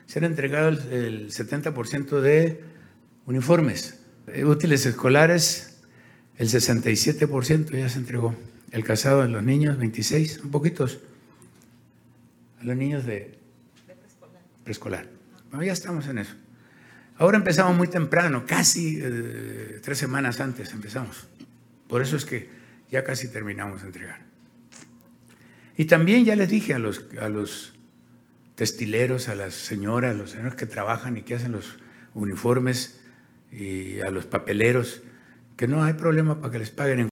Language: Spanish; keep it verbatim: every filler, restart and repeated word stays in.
se han entregado el, el setenta por ciento de uniformes. Útiles escolares, el sesenta y siete por ciento ya se entregó. El calzado de los niños, veintiséis, un poquitos. A los niños de, de preescolar. preescolar. Bueno, ya estamos en eso. Ahora empezamos muy temprano, casi eh, tres semanas antes empezamos. Por eso es que ya casi terminamos de entregar. Y también ya les dije a los, a los textileros, a las señoras, a los señores que trabajan y que hacen los uniformes y a los papeleros, que no hay problema para que les paguen en